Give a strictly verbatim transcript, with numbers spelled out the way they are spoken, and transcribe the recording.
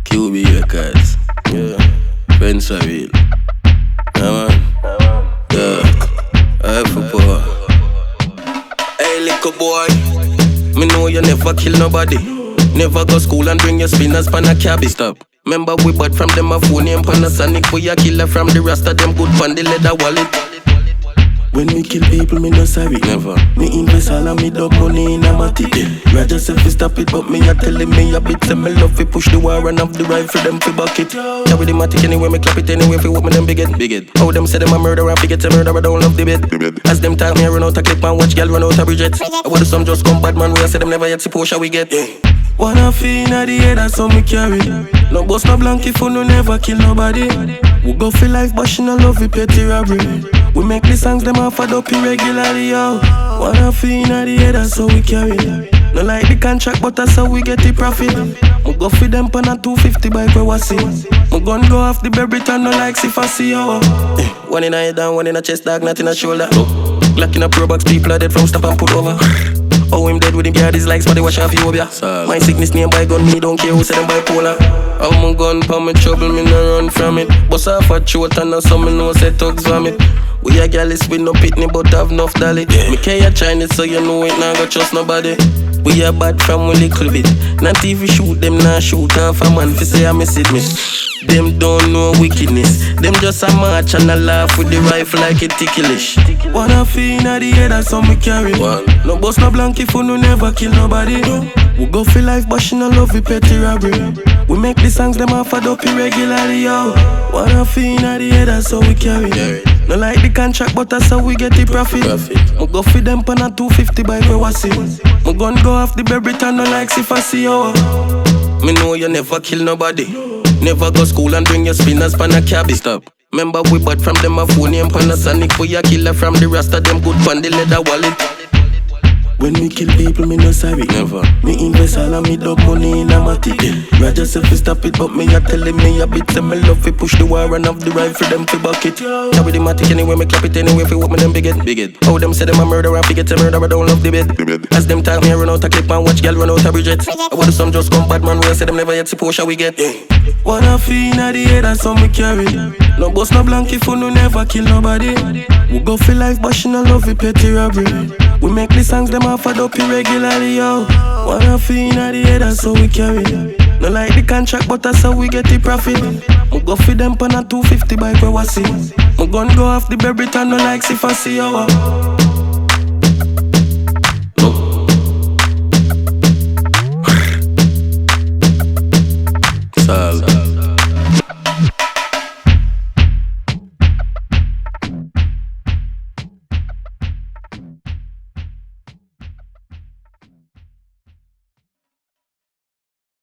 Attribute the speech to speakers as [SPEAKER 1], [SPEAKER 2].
[SPEAKER 1] Q B records. Yeah. Friends are real. Yeah, man. Yeah. I for poor. Hey, little boy. Me know you never kill nobody. Never go school and bring your spinners pan a cabby. Stop. Remember we bought from them a phone name Panasonic. We a killer from the rasta them good pan the leather wallet. When me kill people, me no sorry. Never. Me invest all of me dog money in a matic. Yeah. Roger said fi stop it, but me a telling me a bit. Say me love fi push the war and off the rifle them fi bucket. Carry the matic anyway, me clap it anyway fi what me them big it. Big it. How them say them a murder and forget to murder, I don't love the bed. As them talk me I run out a clip and watch girl run out a bridget. I want some just come bad man, we a say them never yet see Porsche we get. Yeah. Wanna feel inna the head, that's how me carry. No boss, no blank if you no never kill nobody. We go for life, but she no love it petty robbery. We make the songs them off a dopey regularly, yo. Wanna feel inna the head, that's how we carry. No like the contract, but that's how we get the profit. We go for them pan a two fifty bike where we see. We gun go off the baby turn no like if I see yo. Eh, one in a head and one in a chest, dog, not in a shoulder. Glock in a pro box, people are dead from stop and put over. Oh, him dead with him guard his likes, but they wash off you, yeah. My sickness name by gun, me don't care who say them bipolar. I'm a gun, pa me trouble, me no run from it. Bust off a throat and now some me know say thugs vomit. We a gallus with no pitney, but have enough dolly. Me care Chinese, so you know it, nah go trust nobody. We a bad from a little bit. Not even shoot them, nah shoot off a man fi say I miss it, miss. Them don't know wickedness. Them just a march and a laugh with the rifle like it ticklish. Wanna feel inna the head, that's how me carry. One. No boss, no blank if you no never kill nobody. We go for life, but she no love it petty robbery. We make the songs them off a dopey regularly, yo. Wanna feel inna the head, that's how we carry. No like the contract, but that's how we get the profit. We go for them pan a two fifty bike where we see. We gun go off the baby turn no like if I see yo. Me know you never kill nobody. Never go school and bring your spinners pan a cabby. Stop. Remember we bought from them a phone name Panasonic. We a killer from the rasta them good pan the leather wallet. When me kill people, me no sorry. Never. Me invest all of me dog money in a matic. Yeah. Roger said fi stop it, but me a telling me a bit. Say me love fi push the war and off the rifle them fi bucket. Carry the matic anyway, me clap it anyway fi what me them big it. Big it. How them say them a murder and forget to murder, I don't love the bed. The bed. As them talk me I run out a clip and watch girl run out a bridget. I want some just come bad man, we say them never yet see Porsche we get. Yeah. Wanna feel inna the head, that's how me carry. No boss, no blank if you no never kill nobody. We go for life, but she no love it petty robbery. We make the songs them off a dopey regularly, yo. Wanna feel inna the head, that's how we carry. No like the contract, but that's how we get the profit. We go for them pan a two fifty bike where we see. We gun go off the baby turn no like if I see yo.